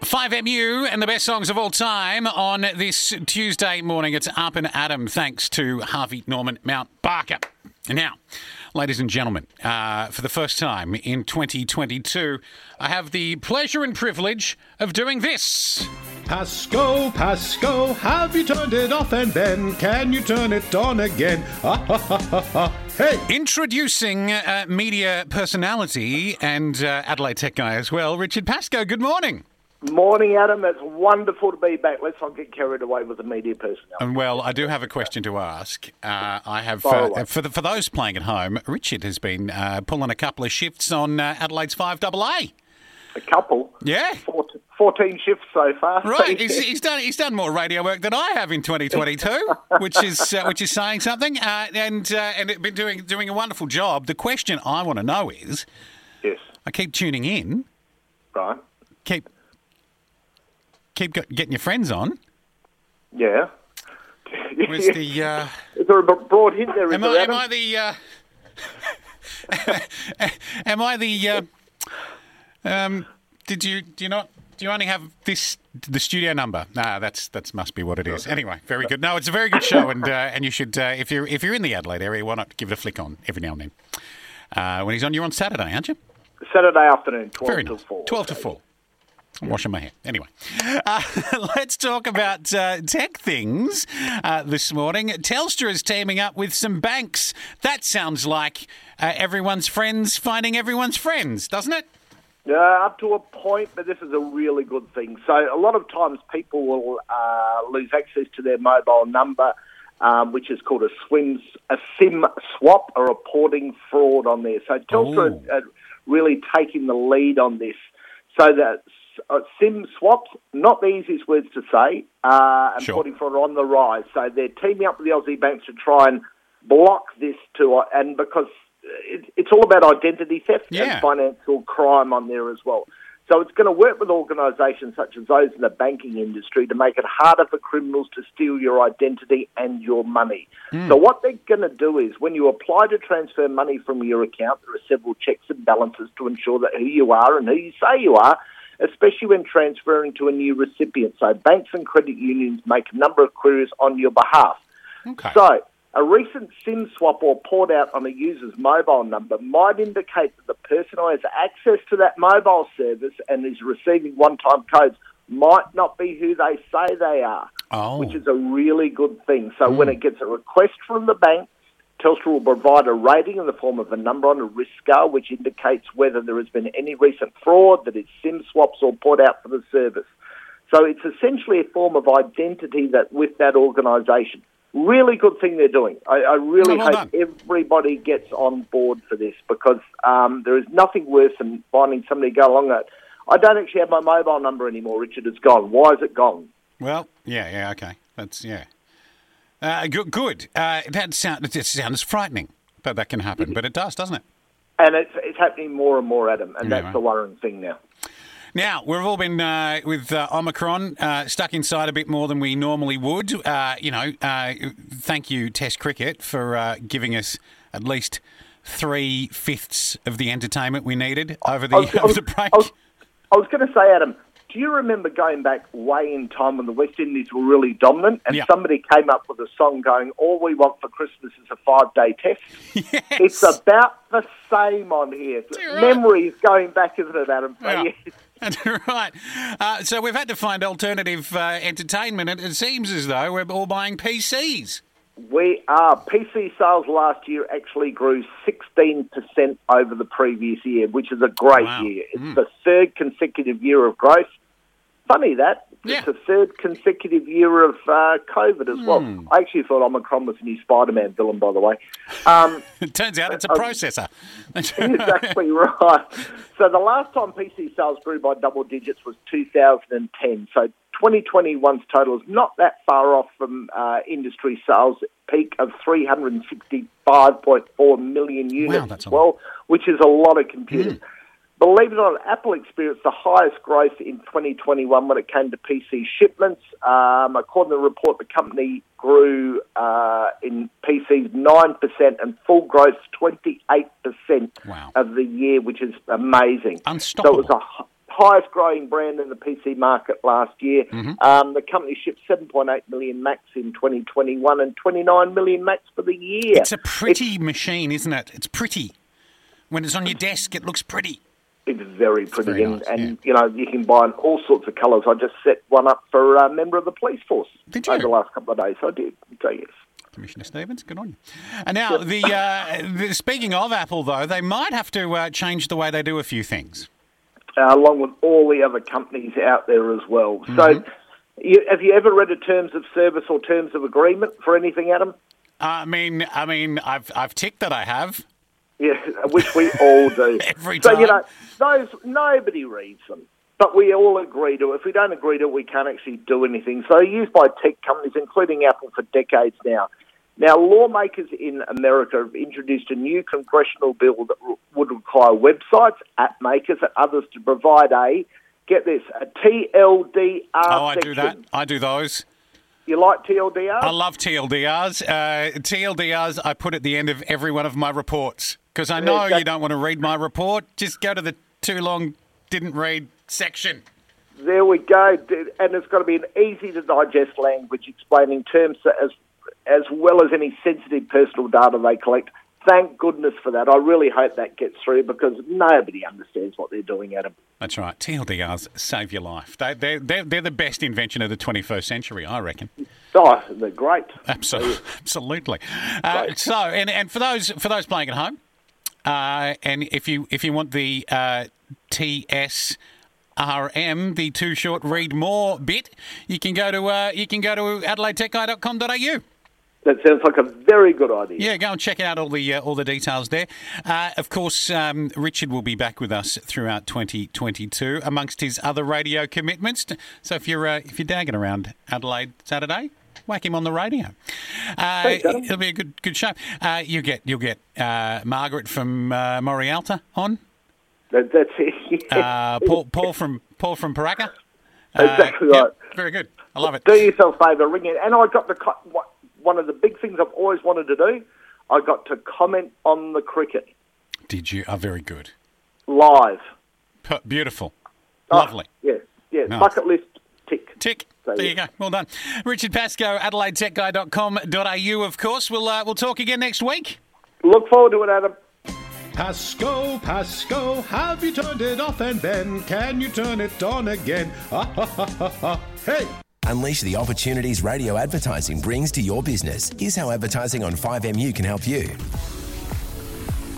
5MU and the best songs of all time on this Tuesday morning. It's Up and Adam, thanks to Harvey Norman Mount Barker. And now, ladies and gentlemen, for the first time in 2022, I have the pleasure and privilege of doing this. Pasco, Pasco, have you turned it off, and then can you turn it on again? Hey! Introducing media personality and Adelaide Tech guy as well, Richard Pascoe. Good morning. Morning, Adam. It's wonderful to be back. Let's not get carried away with the media personality. Well, I do have a question to ask. I have for those playing at home. Richard has been pulling a couple of shifts on Adelaide's 5AA. A couple? Yeah. 14 shifts so far. Right. He's done more radio work than I have in 2022, which is saying something. And been doing a wonderful job. The question I want to know is, yes, I keep tuning in. Right. Keep getting your friends on. Yeah. Where's the? Is there a broad hint there? Am I the? Am I the? Do you only have the studio number? Nah, that must be what it is. Anyway, very good. No, it's a very good show, and you should if you're in the Adelaide area, why not give it a flick on every now and then? When he's on, you're on Saturday, aren't you? Saturday afternoon, 12 till 4. 12 to 4. I'm washing my hair. Anyway, let's talk about tech things this morning. Telstra is teaming up with some banks. That sounds like everyone's friends finding everyone's friends, doesn't it? Up to a point, but this is a really good thing. So a lot of times people will lose access to their mobile number, which is called a SIM swap, a reporting fraud on there. So Telstra are really taking the lead on this. So that SIM swaps, not the easiest words to say, and Sure. reporting fraud are on the rise. So they're teaming up with the Aussie banks to try and block this and because it's all about identity theft and financial crime on there as well. So it's going to work with organisations such as those in the banking industry to make it harder for criminals to steal your identity and your money. So what they're going to do is when you apply to transfer money from your account, there are several checks and balances to ensure that who you are and who you say you are, especially when transferring to a new recipient. So banks and credit unions make a number of queries on your behalf. Okay. So a recent SIM swap or port out on a user's mobile number might indicate that the person who has access to that mobile service and is receiving one-time codes might not be who they say they are, which is a really good thing. So when it gets a request from the bank, Telstra will provide a rating in the form of a number on a risk scale, which indicates whether there has been any recent fraud, that it's SIM swaps or port out for the service. So it's essentially a form of identity that with that organisation. Really good thing they're doing. I really hope everybody gets on board for this because there is nothing worse than finding somebody go along that, I don't actually have my mobile number anymore, Richard, it's gone. Why is it gone? Well, okay. That's, good. That sounds frightening, but that can happen. But it does, doesn't it? And it's happening more and more, Adam, and that's the worrying thing now. Now, we've all been, with Omicron, stuck inside a bit more than we normally would. Thank you, Test Cricket, for giving us at least 3/5 of the entertainment we needed over the break. I was going to say, Adam, do you remember going back way in time when the West Indies were really dominant and somebody came up with a song going, all we want for Christmas is a 5-day test? Yes. It's about the same on here. Memories going back, isn't it, Adam? Yeah. Right. So we've had to find alternative entertainment, and it seems as though we're all buying PCs. We are. PC sales last year actually grew 16% over the previous year, which is a great year. It's the third consecutive year of growth. Funny that. Yeah. It's the third consecutive year of COVID as well. I actually thought Omicron was the new Spider-Man villain, by the way. It turns out it's a processor. Exactly right. So the last time PC sales grew by double digits was 2010. So 2021's total is not that far off from industry sales peak of 365.4 million units as well, which is a lot of computers. Believe it or not, Apple experienced the highest growth in 2021 when it came to PC shipments. According to the report, the company grew in PCs 9% and full growth 28% of the year, which is amazing. Unstoppable. So it was a highest growing brand in the PC market last year. The company shipped 7.8 million Macs in 2021 and 29 million Macs for the year. It's a pretty machine, isn't it? It's pretty. When it's on your desk, it looks pretty. It's very pretty, very nice, and you know, you can buy in all sorts of colours. I just set one up for a member of the police force over the last couple of days. I did, so yes. Commissioner Stevens, good on you. And now, speaking of Apple, though, they might have to change the way they do a few things. Along with all the other companies out there as well. So, have you ever read a terms of service or terms of agreement for anything, Adam? I mean, I've ticked that I have. Yeah, which we all do. Every time. So, you know, those, nobody reads them, but we all agree to it. If we don't agree to it, we can't actually do anything. So they're used by tech companies, including Apple, for decades now. Now, lawmakers in America have introduced a new congressional bill that would require websites, app makers, and others to provide get this, a TLDR I section. do that. I do those. You like TLDRs? I love TLDRs. TLDRs I put at the end of every one of my reports because I know you don't want to read my report. Just go to the too long, didn't read section. There we go. And it's got to be an easy-to-digest language explaining terms as well as any sensitive personal data they collect. Thank goodness for that. I really hope that gets through because nobody understands what they're doing, Adam. That's right. TLDRs save your life. They're the best invention of the 21st century, I reckon. Oh, they're great. Absolutely. And for those playing at home, and if you want the TSRM, the too short read more bit, you can go to adelaidetechguy.com.au. That sounds like a very good idea. Yeah, go and check out all the details there. Of course, Richard will be back with us throughout 2022 amongst his other radio commitments. So if you're dagging around Adelaide Saturday, whack him on the radio. It'll be a good show. You'll get Margaret from Morialta on. That's it. Yeah. Paul from Paraka. Exactly right. Yep, very good. I love it. Do yourself a favour, ring it. And I got one of the big things I've always wanted to do, I got to comment on the cricket. Did you? Oh, very good. Live. Beautiful. Lovely. Yeah. Nice. Bucket list, tick. Tick. So, there you go. Well done. Richard Pascoe, adelaidetechguy.com.au, of course. We'll talk again next week. Look forward to it, Adam. Pascoe, have you turned it off and then can you turn it on again? Hey! Unleash the opportunities radio advertising brings to your business. Here's how advertising on 5MU can help you.